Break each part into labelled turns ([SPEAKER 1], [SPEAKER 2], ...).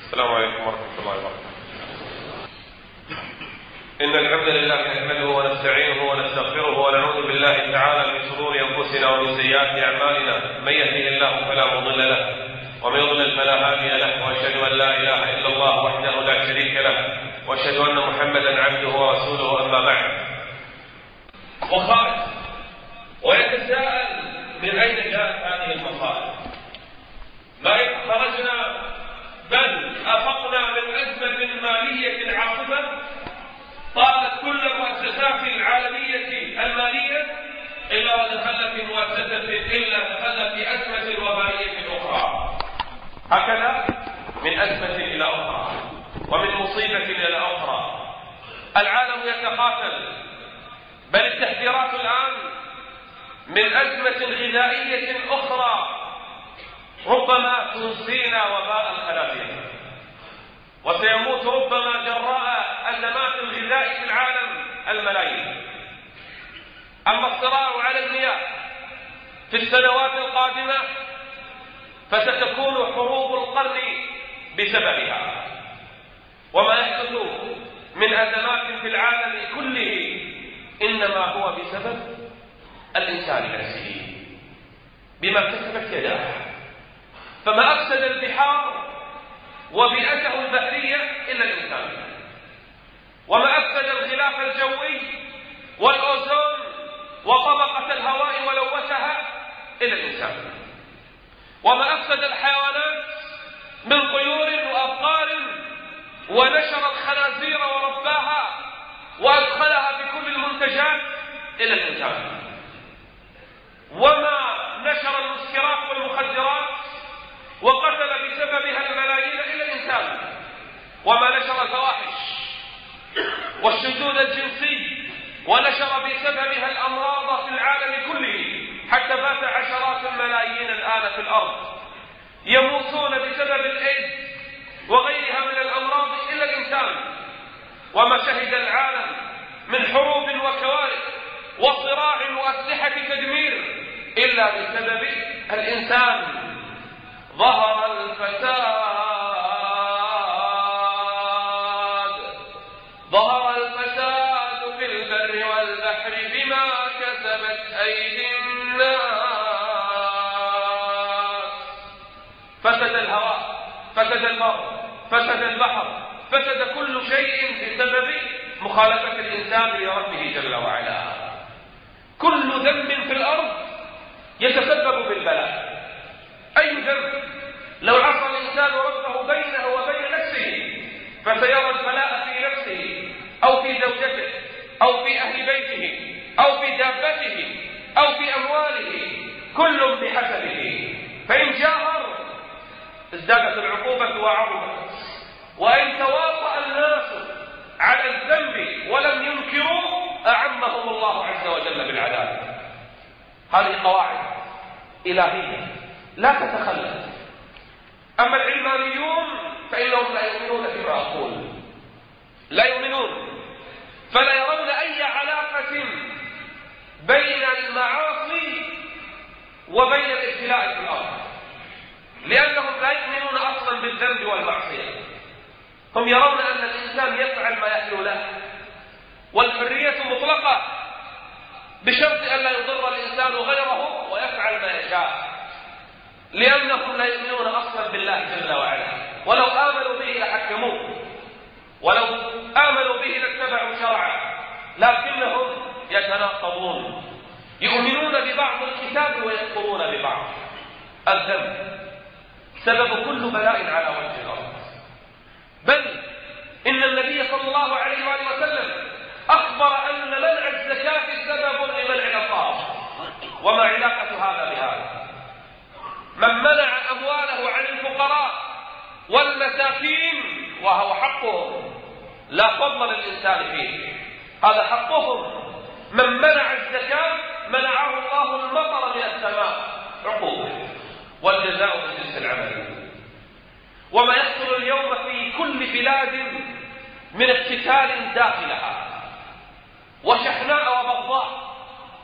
[SPEAKER 1] السلام عليكم ورحمة الله وبركاته. إن الحمد لله نحمده ونستعينه ونستغفره ونعوذ بالله تعالى من شرور أنفسنا ومن سيئات أعمالنا. من يهده الله فلا مضل له ومن يضلل فلا هادي له، وأشهد أن لا إله إلا الله وحده لا شريك له، وأشهد أن محمدا عبده ورسوله. أما بعد، وخارج ويتساءل من أين جاءت هذه المخارج؟ ما خرجنا بل أفقنا من أزمة مالية عاصفة طالت كل المؤسسات العالمية المالية إلا ودخلنا في مؤسسة إلا دخلنا في أزمة وبائية أخرى، هكذا من أزمة إلى أخرى ومن مصيبة إلى أخرى. العالم يتقاتل، بل التحذيرات الآن من أزمة غذائية أخرى ربما تنسينا وباء الخنازير، وسيموت ربما جراء أزمات الغذاء في العالم الملايين. أما الصراع على المياه في السنوات القادمة فستكون حروب القرن بسببها، وما يحدث من أزمات في العالم كله إنما هو بسبب الإنسان نفسه بما كسبت يداه. فما أفسد البحار وبيئته البحرية إلا الإنسان، وما أفسد الغلاف الجوي والأوزون وطبقة الهواء ولوثها إلا الإنسان، وما أفسد الحيوانات من طيور وأبقار ونشر الخنازير ورباها وأدخلها بكل المنتجات إلا الإنسان، وما نشر المسكرات والمخدرات وقتل بسببها الملايين إلا الإنسان، وما نشر الفواحش والشذوذ الجنسي ونشر بسببها الأمراض في العالم كله، حتى مات عشرات الملايين الآن في الأرض يموتون بسبب الإيدز وغيرها من الأمراض إلا الإنسان. وما شهد العالم من حروب وكوارث وصراع وأسلحة تدمير إلا بسبب الإنسان. ظهر الفساد في البر والبحر بما كسبت أيدي الناس. فسد الهواء، فسد البر، فسد البحر، فسد كل شيء بسبب مخالفة الإنسان لربه جل وعلا. كل ذنب في الأرض يتسبب بالبلاء. أي ذنب لو عصى الإنسان ربه بينه وبين نفسه فسيرى البلاء في نفسه أو في زوجته أو في أهل بيته أو في دابته أو في أمواله، كل بحسبه. فإن جاهر ازدادت العقوبة وعظمت، وإن تواطأ الناس على الذنب ولم ينكروا أعمهم الله عز وجل بالعذاب. هذه قواعد إلهية لا تتخلف. أما العلمانيون فإنهم لا يؤمنون بما أقول، لا يؤمنون، فلا يرون أي علاقة بين المعاصي وبين الابتلاء في الأرض، لأنهم لا يؤمنون أصلا بالذنب والمعصية. هم يرون أن الإنسان يفعل ما يحلو له، والحرية مطلقة بشرط أن لا يضر الإنسان غيره ويفعل ما يشاء، لأنهم لا يؤمنون أصلا بالله جل وعلا. ولو آمنوا به لحكموه، ولو آمنوا به لاتبعوا شرعه، لكنهم يتناقضون، يؤمنون ببعض الكتاب ويكفرون ببعض. الذنب سبب كل بلاء على وجه الأرض، بل إن النبي صلى الله عليه وآله وسلم أخبر أن منع الزكاة سبب لمنع العقاب. وما علاقة هذا بهذا؟ من منع أمواله عن الفقراء والمساكين وهو حقهم، لا فضل للإنسان فيه، هذا حقهم. من منع الزكاة منعه الله المطر من السماء، عقوبة، والجزاء من جنس العمل. وما يحصل اليوم في كل بلاد من اقتتال داخلها وشحناء وبغضاء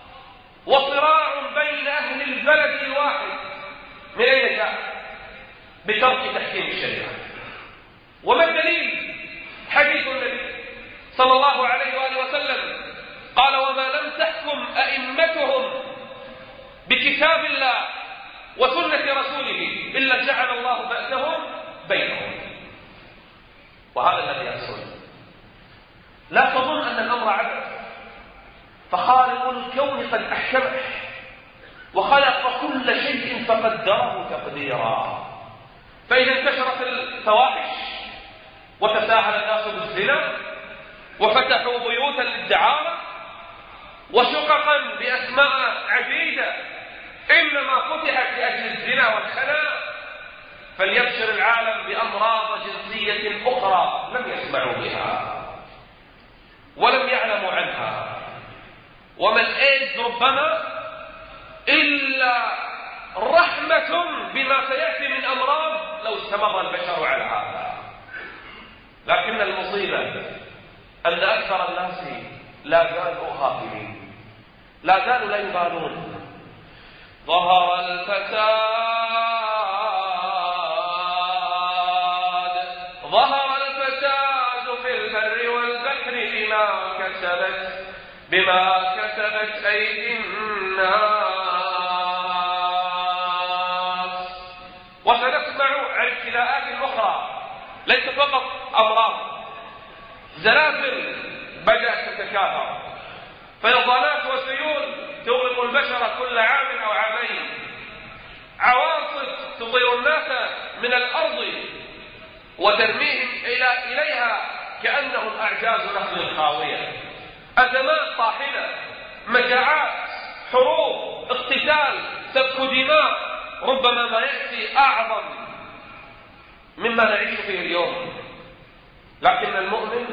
[SPEAKER 1] وصراع بين أهل البلد الواحد، من أين جاء؟ بترك تحكيم الشريعة. وما الدليل؟ حديث النبي صلى الله عليه وآله وسلم قال: وما لم تحكم أئمتهم بكتاب الله وسنة رسوله إلا جعل الله بأسهم بينهم. وهذا الذي يحصل. لا تظن أن الأمر عبث، فخالق الكون قد أحكمه وخلق كل شيء فقدره تقديرا. فإذا انتشرت الفواحش وتساهل الناس بالزنا وفتحوا بيوتا للدعارة وشققا بأسماء عديدة إنما فتحت لأجل الزنا والخلاء، فليبشر العالم بأمراض جنسية أخرى لم يسمعوا بها ولم يعلموا عنها. وما الإيدز ربما إلا رحمة بما سيأتي من أمراض لو استمر البشر على هذا. لكن المصيبة أن أكثر الناس لا زالوا غافلين، لا زالوا لا يبالون. ظهر الفساد في البر والبحر بما كسبت أيدي الناس. وسنسمع عن ابتلاءات أخرى ليست فقط أمراض، زلازل بدأت تتكاثر، فيضانات وسيول تغرق البشر كل عام أو عامين، عواصف تطير الناس من الأرض وترميهم إليها كأنهم أعجاز نخل خاوية، أزمات طاحنة، مجاعات، حروب، اقتتال، سفك دماء، ربما ما يأتي أعظم مما نعيش فيه اليوم. لكن المؤمن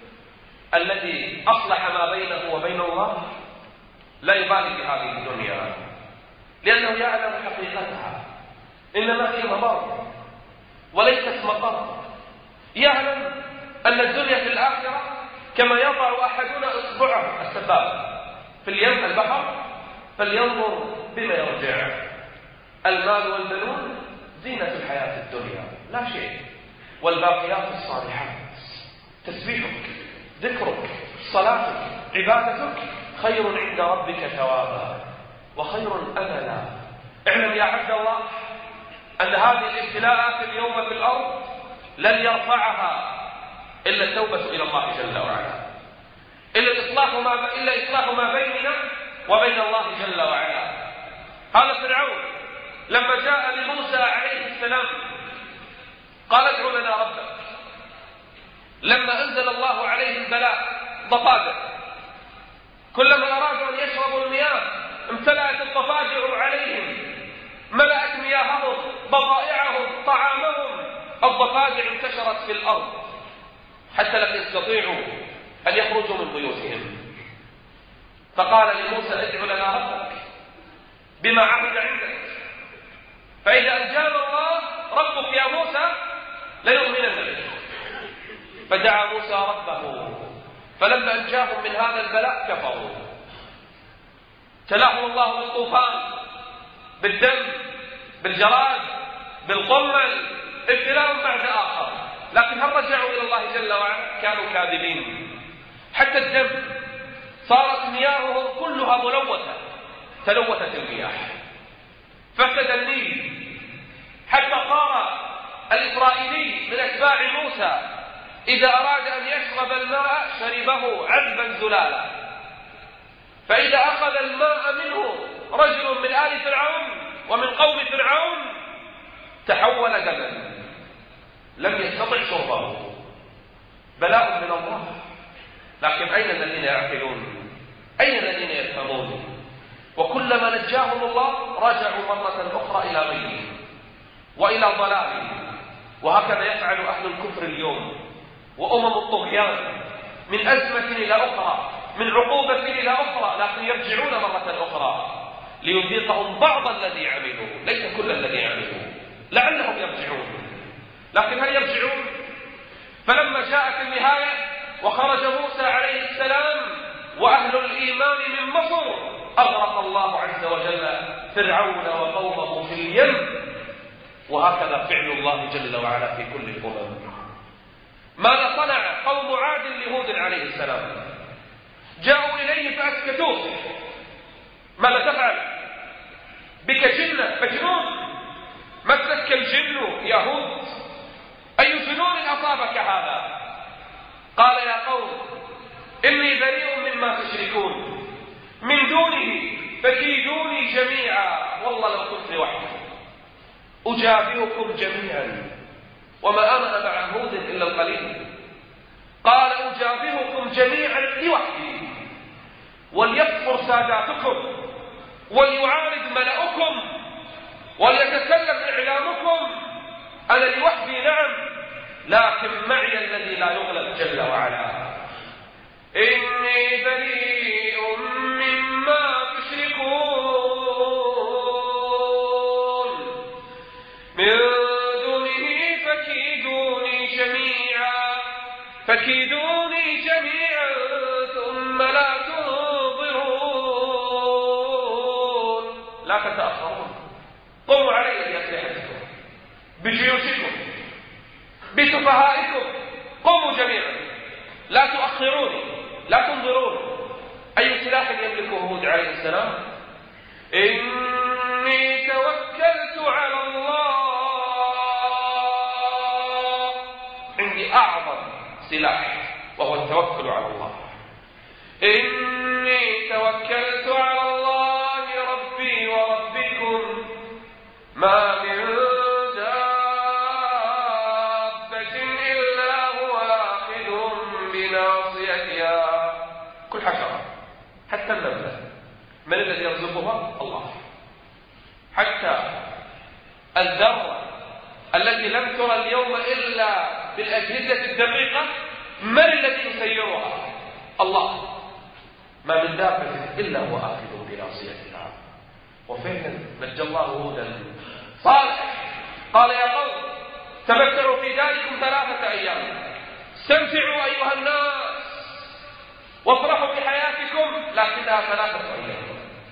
[SPEAKER 1] الذي أصلح ما بينه وبين الله لا يبالي بهذه الدنيا، لأنه يعلم حقيقتها، إنما هي مضر وليست مقر. يعلم أن الدنيا في الآخرة كما يضع أحدنا إصبعه السباب في اليم البحر فلينظر بما يرجع. المال والبنون زينة الحياة الدنيا لا شيء، والباقيات الصالحات تسبيحك، ذكرك، صلاتك، عبادتك خير عند ربك ثوابا وخير أملا. اعلم يا عبد الله أن هذه الابتلاءات اليوم في الأرض لن يرفعها إلا التوبة إلى الله جل وعلا، إلا إصلاح ما بيننا وبين الله جل وعلا. قال فرعون لما جاء لموسى عليه السلام قال: ادع لنا ربك. لما أنزل الله عليه البلاء ضفادع، كلما أرادوا أن يشربوا المياه امتلأت الضفادع عليهم، ملأت مياههم، بضائعهم، طعامهم. الضفادع انتشرت في الأرض حتى لم يستطيعوا أن يخرجوا من بيوتهم. فقال لموسى: ادع لنا ربك بما عهد عندك، فإذا أنجانا الله ربك يا موسى ليؤمنن بك. فدعا موسى ربه، فلما أنجاهم من هذا البلاء كفروا، تلاهم الله بالطوفان، بالدم، بالجراد، بالقمل، ابتلاء بعد آخر. لكن هل رجعوا إلى الله جل وعلا؟ كانوا كاذبين. حتى الدم صارت مياههم كلها ملوثة، تلوثت المياه، فسد النيل، حتى صار الإسرائيلي من أتباع موسى إذا أراد أن يشرب الماء شربه عذبا زلالا، فإذا أخذ الماء منه رجل من آل فرعون ومن قوم فرعون تحول دما، لم يستطع شربه. بلاء من الله. لكن أين الذين يعقلون؟ أين الذين يفهمون؟ وكلما نجاهم الله رجعوا مرة أخرى إلى غيهم وإلى ضلالهم. وهكذا يفعل أهل الكفر اليوم وأمم الطغيان، من أزمة إلى أخرى، من عقوبة إلى أخرى، لكن يرجعون مرة أخرى ليذيقهم بعض الذي عملوا، ليس كل الذي عملوا، لعلهم يرجعون. لكن هل يرجعون؟ فلما جاءت النهاية وخرج موسى عليه السلام وأهل الإيمان من مصر أغرق الله عز وجل فرعون وقومه في اليم. وهكذا فعل الله جل وعلا في كل الأمم. ماذا صنع قوم عاد لهود عليه السلام؟ جاءوا إليه فأسكتوه. ماذا تفعل؟ بك جنة مجنون، مسك الجن يا هود، أي جنون أصابك هذا؟ قال يا قوم إني بريء مما تشركون من دونه فكيدوني جميعا، والله لو كنت لوحدي أجابهكم جميعا وما آمن مع هود إلا القليل. قال أجابهكم جميعا لوحدي وليكفر ساداتكم وليعارض ملأكم وليتكلم إعلامكم، أنا لوحدي نعم، لكن معي الذي لا يغلب جل وعلا. إني بريء مما تشركون من دونه فكيدوني جميعا ثم لا تنظرون. لا تتأخرون، قوموا علي بأسلحتكم بجيوشكم بسفهائكم، قوموا جميعا، لا تؤخروني لا تنظرون. أي سلاح يملكه هود عليه السلام؟ إني توكلت على الله، عندي أعظم سلاح وهو التوكل على الله. إني توكلت على الله ربي وربكم ما من دابة إلا هو آخذ بناصيتها. كل حشرة حتى النملة من الذي يرزقها؟ الله. حتى الذرة التي لم ترى اليوم إلا بالأجهزة الدقيقة من الذي يسيرها؟ الله. ما من دابة إلا هو آخذ بناصيتها. وفعلا نجى الله هودا صالح قال يا قوم تمتعوا في داركم 3 أيام، استمتعوا أيها الناس وافرحوا بحياتكم، لكنها 3 أيام،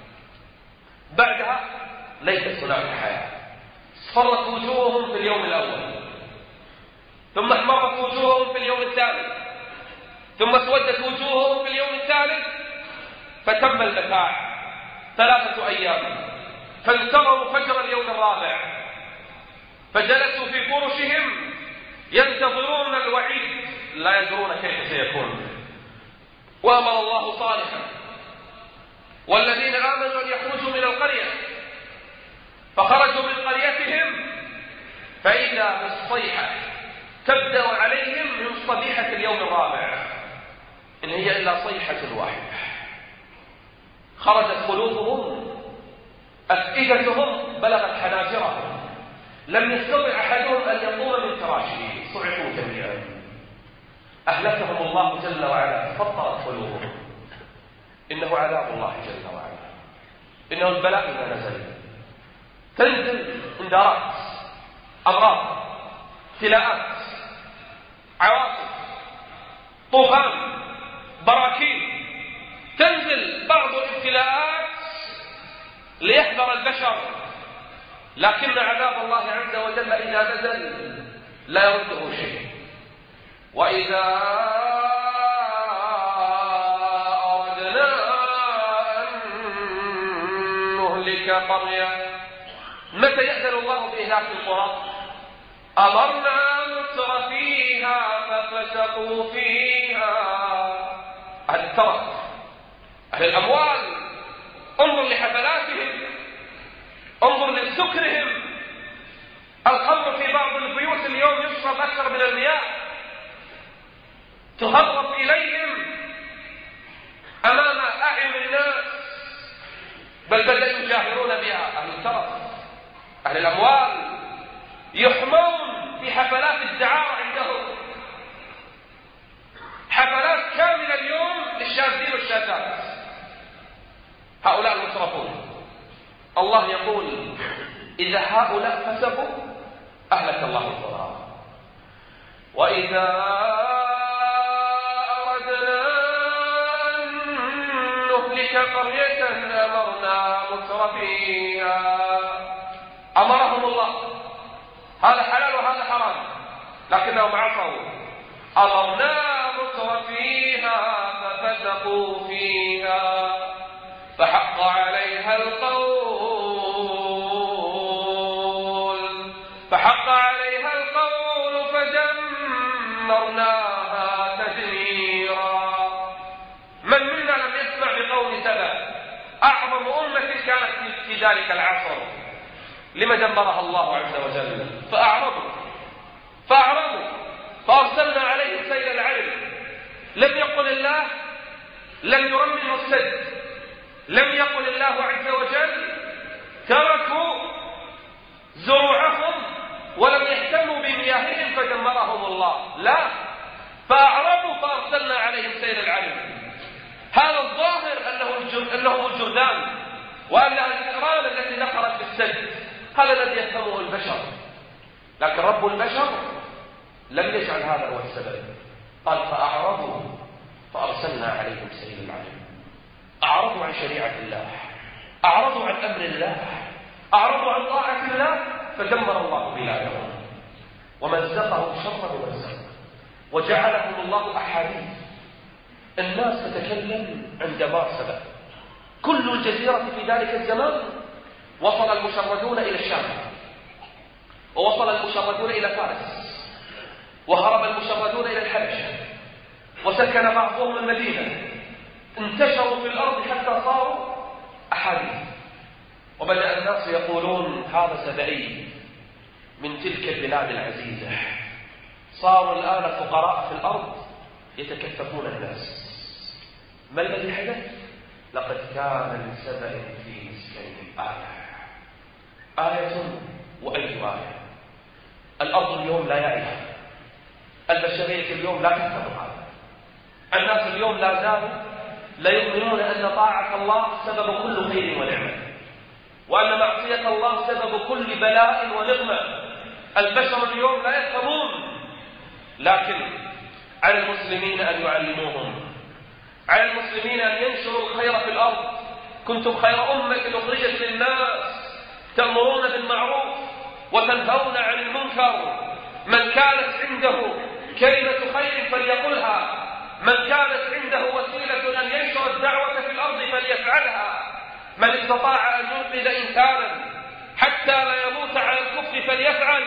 [SPEAKER 1] بعدها ليست هناك حياة. اصفرت وجوههم في اليوم الأول، ثم احمرت وجوههم في اليوم الثاني، ثم اسودت وجوههم في اليوم الثالث، فتم المتاع 3 أيام. فانتظروا فجر اليوم الرابع، فجلسوا في فرشهم ينتظرون الوعيد، لا يدرون كيف سيكون. وأمر الله صالحا والذين آمنوا أن يخرجوا من القرية، فخرجوا من قريتهم فإذا بالصيحة تبدأ عليهم من صبيحة اليوم الرابع، إن هي إلا صيحة واحدة. خرجت قلوبهم، أفئدتهم بلغت حناجرهم، لم يستطع أحدهم أن يقوم من فراشه، صعقوا جميعا. أهلكهم الله جل وعلا، فطرت قلوبهم. إنه عذاب الله جل وعلا، إنه البلاء إذا نزل تنزل انذارات، أمراض، ابتلاءات، عواصف، طوفان، براكين. تنزل بعض الابتلاءات ليحذر البشر، لكن عذاب الله عز وجل إذا نزل لا يرده شيء. وإذا أردنا أن نهلك قرية، متى يأذن الله بإهلاك القرى؟ أمرنا متر فيها ففسقوا فيها. أهل الترف، أهل الأموال، انظر لحفلاتهم، انظر لسكرهم. الخمر في بعض البيوت اليوم يشرب أكثر من المياه، تهرب إليهم أمام أعين الناس، بل بدأوا يجاهرون بها. أهل الترف، أهل الأموال يحمون في حفلات الدعارة عندهم، حفلات كاملة اليوم للشاذين والشاذات. هؤلاء المسرفون، الله يقول إذا هؤلاء فسقوا أهلك الله القرى. وإذا أردنا أن نهلك قرية أمرنا مترفيها. أمرهم الله، هذا حلال وهذا حرام، لكنهم عصوا. أمرنا مترفيها ففسقوا فيها فحق عليها القول فدمرناها تدميرا. من منا لم يسمع بقول سبأ أعظم أمة كانت في ذلك العصر؟ لما دمرها الله عز وجل؟ فأعرضوا فأرسلنا عليهم سيل العرم. لم يقل الله لم يرمموا السد، لم يقل الله عز وجل تركوا زروعهم ولم يهتموا بمياههم فدمرهم الله، لا، فأعرضوا فأرسلنا عليهم سيل العرم. هذا الظاهر أنهم الجرذان وأنها الإكرام التي دخلت في السد، هذا الذي يفهمه البشر، لكن رب البشر لم يجعل هذا هو السبب. قال فأعرضوا فأرسلنا عليهم سيل العرم. أعرضوا عن شريعة الله، أعرضوا عن أمر الله، أعرضوا عن طاعة الله، فدمر الله بلادهم ومزقهم شر ممزق وجعلهم الله أحاديث. الناس تتكلم عن دمار سبأ. كل الجزيرة في ذلك الزمان وصل المشردون إلى الشام، ووصل المشردون إلى فارس، وهرب المشردون إلى الحبشة، وسكن بعضهم المدينة، انتشروا في الأرض حتى صاروا أحاديث. وبدأ الناس يقولون هذا سبئي من تلك البلاد العزيزة. صاروا الآن فقراء في الأرض يتكففون الناس. ما الذي حدث؟ لقد كان لسبأ في مسكنهم آية وأي آية. الأرض اليوم لا يعيها، البشرية اليوم لا تفهم هذا. الناس اليوم لا زالوا لا يؤمنون أن طاعة الله سبب كل خير ونعمة، وأن معصية الله سبب كل بلاء ونقمة. البشر اليوم لا يفهمون، لكن على المسلمين أن يعلموهم، على المسلمين أن ينشروا الخير في الأرض. كنتم خير أمة أخرجت للناس تأمرون بالمعروف وتنهون عن المنكر. من كانت عنده كلمة خير فليقلها، من كانت عنده وسيلة أن ينشر الدعوة في الأرض فليفعلها. من استطاع أن ينقذ إنسانا حتى لا يموت على الكفر فليفعل.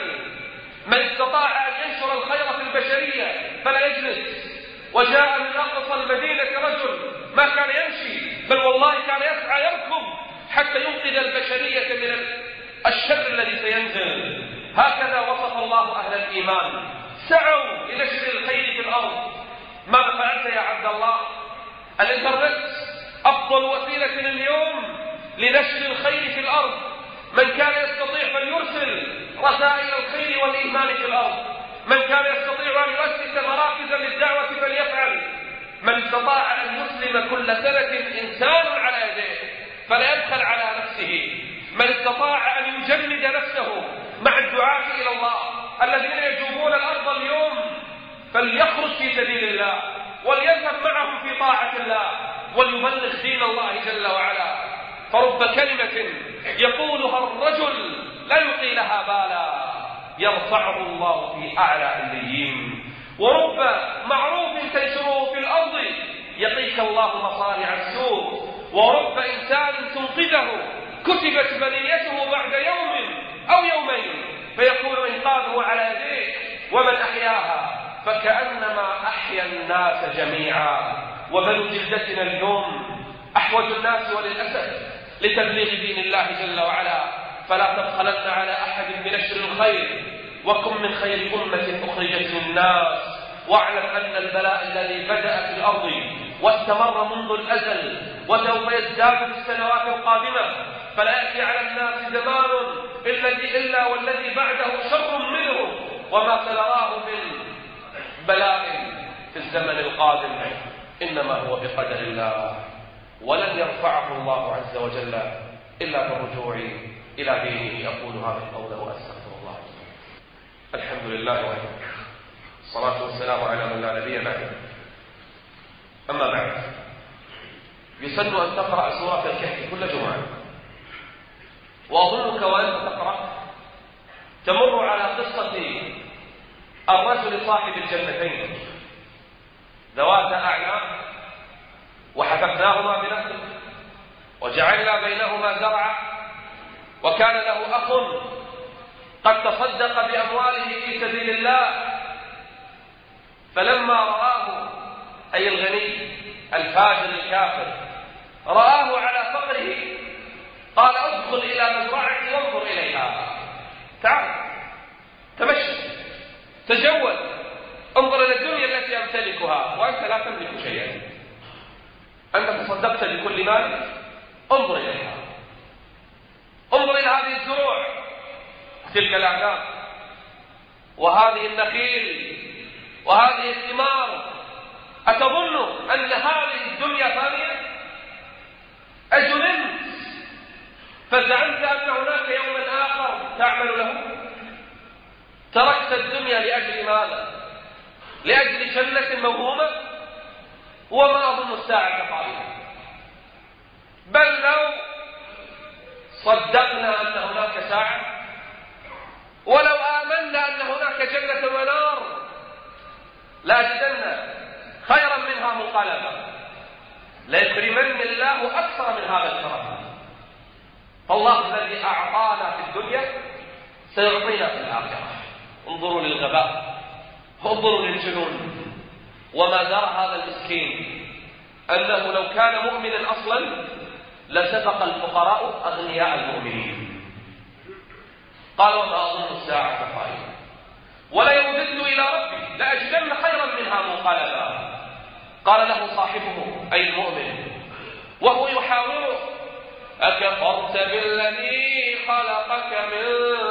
[SPEAKER 1] من استطاع أن ينشر الخير في البشرية فلا يجلس. وجاء من أقصى المدينة رجل ما كان يمشي، بل والله كان يسعى يركض حتى ينقذ البشرية من الشر الذي سينزل. هكذا وصف الله أهل الإيمان، سعوا لنشر الخير في الأرض. ماذا فعلت يا عبد الله؟ الإنترنت أفضل وسيلة اليوم لنشر الخير في الأرض. من كان يستطيع فليرسل رسائل الخير والإيمان في الأرض. من كان يستطيع أن يؤسس مراكز للدعوة فليفعل. من استطاع أن يسلم كل سنة إنسان على يديه فلا يبخل على نفسه. من استطاع أن يجند نفسه مع الدعاة إلى الله الذين يجوبون الأرض اليوم فليخرج في سبيل الله وليذهب معهم في طاعة الله وليبلغ دين الله جل وعلا. فرب كلمة يقولها الرجل لا يلقي لها بالا يرفعه الله في أعلى عليين. ورب معروف تنشره في الأرض يقيك الله مصارع السوء. ورب إنسان تنقذه كتبت منيته بعد يوم أو يومين فيكون إنقاذه على يديك. ومن أحياها فكأنما أحيا الناس جميعا. وبنو جلدتنا اليوم أحوج الناس وللأسف لتبليغ دين الله جل وعلا. فلا تبخلن على أحد بنشر الخير، وكن من خير أمة أخرجت للناس. واعلم أن البلاء الذي بدأ في الأرض واستمر منذ الأزل وسوف يزداد في السنوات القادمة، فلا يأتي على الناس زمان إلا والذي بعده شر منه. وما سنراه من بلاء في الزمن القادم إنما هو بقدر الله، ولن يرفعه الله عز وجل إلا بالرجوع إلى دينه. أقول هذا القول وأستغفر الله. الحمد لله وحده، الصلاة والسلام على من لا نبي بعده. أما بعد، يسن أن تقرأ سورة الكهف كل جمعة، وأظنك وأنت تقرأ تمر على قصة الرجل صاحب الجنتين ذوات أعناق وحففناهما بنهر وجعلنا بينهما زرعا وكان له أخ قد تصدق بأمواله في سبيل الله فلما رآه أي الغني الفاجر الكافر رآه على فقره قال ادخل إلى مزرعتي وانظر إليها، تعال تمشى تجول انظر إلى الدنيا التي أمتلكها وأنت لا تملك شيئا، أنت تصدقت بكل مال، انظر إليها، انظر إلى هذه الزروع تلك الأعناق وهذه النخيل وهذه الثمار، أتظن أن هذه الدنيا فانية؟ أجننت فزعمت أن هناك يوما آخر تعمل له؟ تركت الدنيا لأجل ماذا؟ لأجل جنة موهومة؟ وما أظن الساعة قائمة، بل لو صدقنا أن هناك ساعة ولو آمنا أن هناك جنة ونار لأجدن خيرا منها منقلبا، ليكرمن الله أكثر من هذا الكرم. فالله الذي أعطانا في الدنيا سيعطينا في الآخرة. انظروا للغباء، انظروا للجنون، وما درى هذا المسكين أنه لو كان مؤمنا أصلا لسبق الفقراء أغنياء المؤمنين. قال وما أظن الساعة قائمة ولا يمدد إلى ربي لأجدن خيرا منها منقلبا. قال له صاحبه أي المؤمن وهو يحاوره أكفرت بالذي خلقك من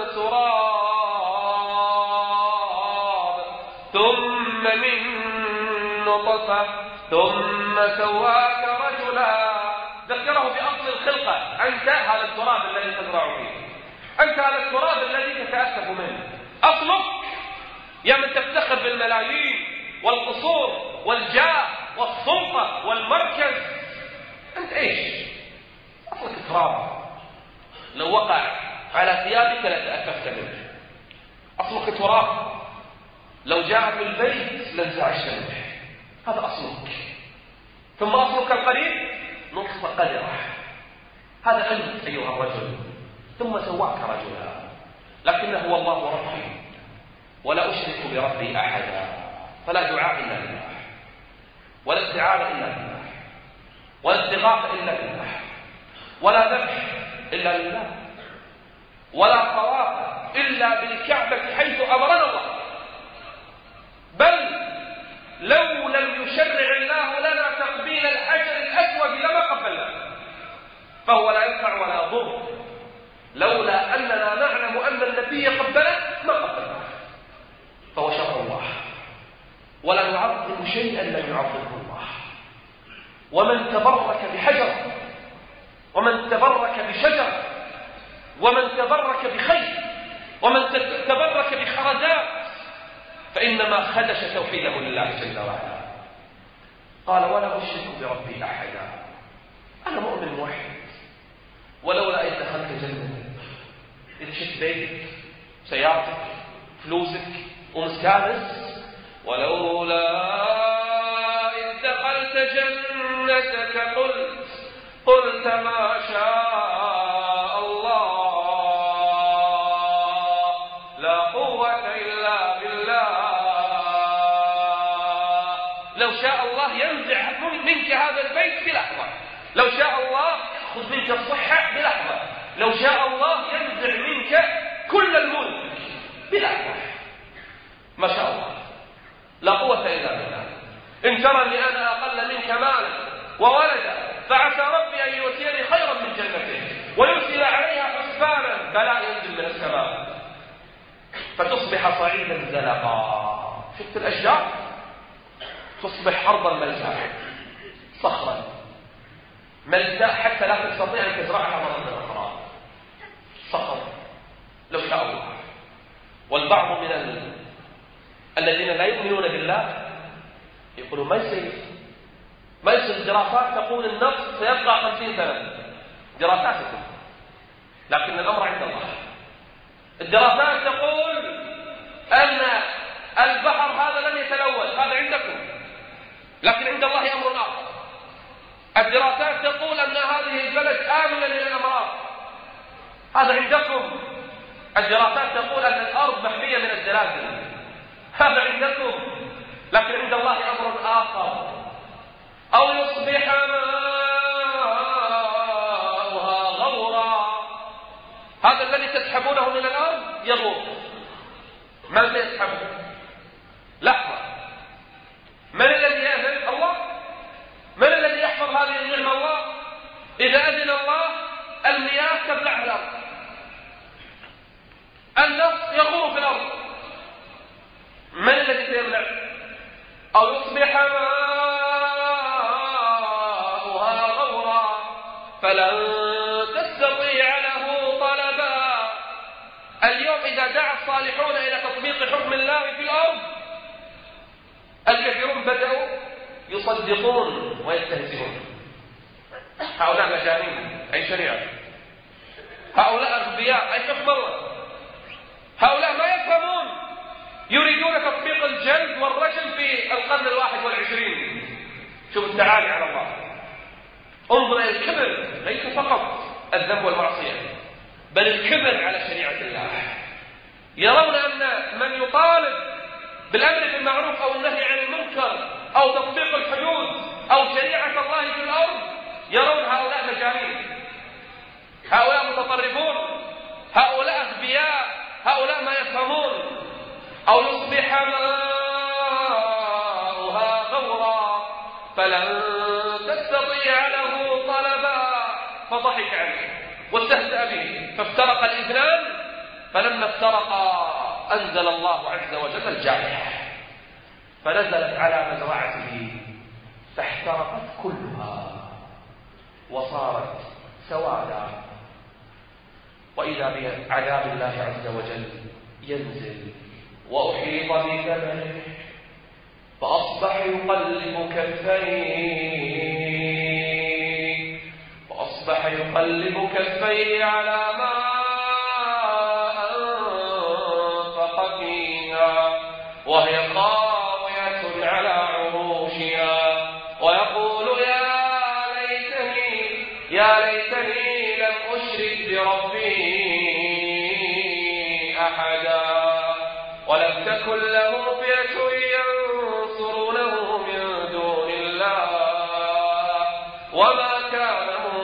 [SPEAKER 1] تراب ثم من نطفة ثم سواك رجلا. ذكره بأصل الخلقة، أنت هذا التراب الذي تزرع فيه، أنت هذا التراب الذي تتأسف منه، أصلك يا من تفتخر بالملايين والقصور والجاه والسلطة والمركز، أنت إيش؟ أصلك تراب، لو وقع على ثيابك لتأكفت منه. أصلك تراب، لو جاء في البيت لانزعجت منه، هذا أصلك. ثم أصلك القريب نطفة قذرة، هذا أنت أيها الرجل، ثم سواك رجلا. لكنه هو الله ربي ولا أشرك بربي أحدا، فلا دعاء إلا لله ولا استعاذة إلا لله ولا استغاثة إلا لله ولا ذبح إلا لله ولا طواف إلا بالكعبة حيث أمرنا الله. بل لو لم يشرع الله لنا تقبيل الحجر الأسود لما قبلنا، فهو لا ينفع ولا ضر، لولا أننا نعلم أن النبي قبله ما قبلناه، فهو شرع الله ولا نعظم شيئا لم يعظمه الله. ومن تبرك بحجر ومن تبرك بشجر ومن تبرك بخير ومن تبرك بخرزات فإنما خدش توحيده لله جل وعلا. قال ولا أشرك بربي أحدا، أنا مؤمن موحد، ولولا إذ دخلت جنتك، إذا شفت بيتك سيارتك فلوسك ومستانس، ولولا إذ دخلت جنتك قلت ما شاء الله لا قوة إلا بالله. لو شاء الله ينزع منك هذا البيت بلحظة، لو شاء الله يأخذ منك الصحة بلحظة، لو شاء الله ينزع منك كل الملك بلحظة، ما شاء الله لا قوة إلا بالله. إن ترني أنا أقل منك مالا وولدا فعسى ربي أن يؤتيني خيرا من جنته ويرسل عليها حسبانا بلاء ينزل من السماء فتصبح صعيدا زلقا. شفت الأشجار تصبح أرضا ملساء صخرا ملساء حتى لا تستطيع أن تزرعها مرة أخرى، صخر لو شاء الله. والبعض من الذين لا يؤمنون بالله يقولون ما يصير دراسات تقول النفس سيبقى 50 سنة، دراسات تقول، لكن الأمر عند الله. الدراسات تقول أن البحر هذا لن يتلوث، هذا عندكم، لكن عند الله أمر آخر. الدراسات تقول أن هذه البلد آمنة من الأمراض، هذا عندكم. الدراسات تقول أن الأرض محمية من الزلازل، هذا عندكم. لكن عند الله أمر آخر. أو يصبح ماؤها غورا، هذا الذي تسحبونه من الأرض يغور. من يسحبه؟ لحظة، من الذي يأذن؟ الله. من الذي يحفظ هذه النعمة؟ الله. إذا أذن الله المياه تبلع الأرض، النفس يغور في الأرض. من الذي سيمنع؟ أو يصبح ماؤها غورا فلن تستطيع له طلبا. اليوم إذا دعا الصالحون إلى تطبيق حكم الله في الأرض، الكثيرون بدأوا يصدقون ويستهزئون. هؤلاء مجانين، أي شريعة؟ هؤلاء أغبياء، أي حكم الله؟ هؤلاء ما يفهمون، يريدون تطبيق الجلد والرجم في القرن 21. شوف التعالي على الله. انظر إلى الكبر، ليس فقط الذنب والمعصية، بل الكبر على شريعة الله. يرون أن من يطالب بالأمر بالمعروف أو النهي عن المنكر أو تطبيق الحدود أو شريعة الله في الأرض، يرون هؤلاء مجانين، هؤلاء متطرفون، هؤلاء أغبياء، هؤلاء ما يفهمون. أو يصبح ماؤها غورا فلن تستطيع له طلبا. فضحك عنه واستهزأ به، فافترق الاثنان. فلما افترقا أنزل الله عز وجل الجائحة، فنزلت على مزرعته فاحترقت كلها وصارت سوادا. وإذا بعذاب الله عز وجل ينزل وأحيط بثمنه فأصبح يقلب كفيه على ما أنفق فيها وهي خاوية على عروشها ويقول يا ليتني لم أشرك بربي أحدا ولم تكن له فئة ينصرونه من دون الله وما كان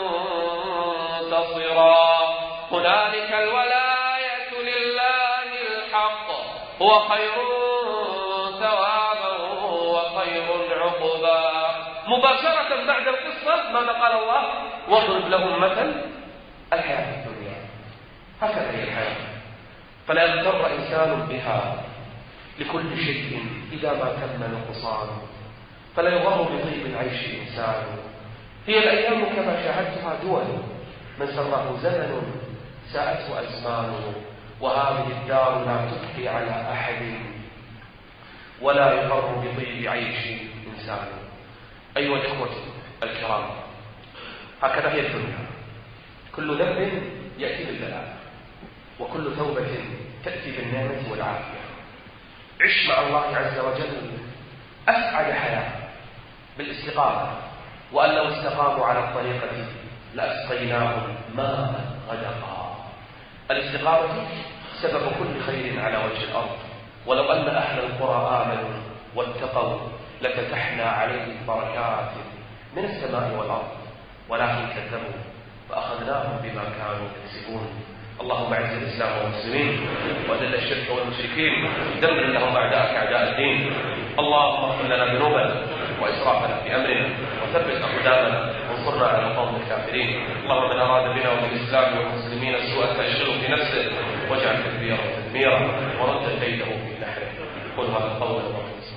[SPEAKER 1] منتصرا. هنالك الولاية لله الحق، هو خير ثوابا وخير عقبا. مباشرة بعد القصة ماذا قال الله؟ واضرب لهم مثل الحياة الدنيا. هكذا هي الحياة، فلا يغتر إنسان بها لكل شيء إذا ما تم نقصان، فلا يغر بطيب العيش إنسان. هي الأيام كما شاهدتها دول، من سره زمن ساءته أزمان، وهذه الدار لا تبقي على أحد ولا يغر بطيب عيش إنسان. أيها الإخوة الكرام، هكذا هي الدنيا، كل ذنب يأتي بالبلاء وكل توبة تأتي بالنعمة والعافية. عش مع الله عز وجل أسعد حياة بالاستقامة، وأن لو استقاموا على الطريقة لأسقيناهم ماء غدقا. الاستقامة سبب كل خير على وجه الأرض، ولو أن أهل القرى آمنوا واتقوا لفتحنا عليهم بركات من السماء والأرض، ولكن كذبوا فأخذناهم بما كانوا يكسبون. اللهم اعز الإسلام والمسلمين وأذل الشرك والمشركين، دمر لهم أعداءك أعداء الدين. اللهم اغفر لنا ذنوبنا وإسرافنا في أمرنا وثبت أقدامنا وانصرنا على القوم الكافرين. اللهم من أراد بنا وبالإسلام والمسلمين سوءا فأشغله في نفسه واجعل تدبيره تدميرا ورد كيده في نحره. قل هذا القول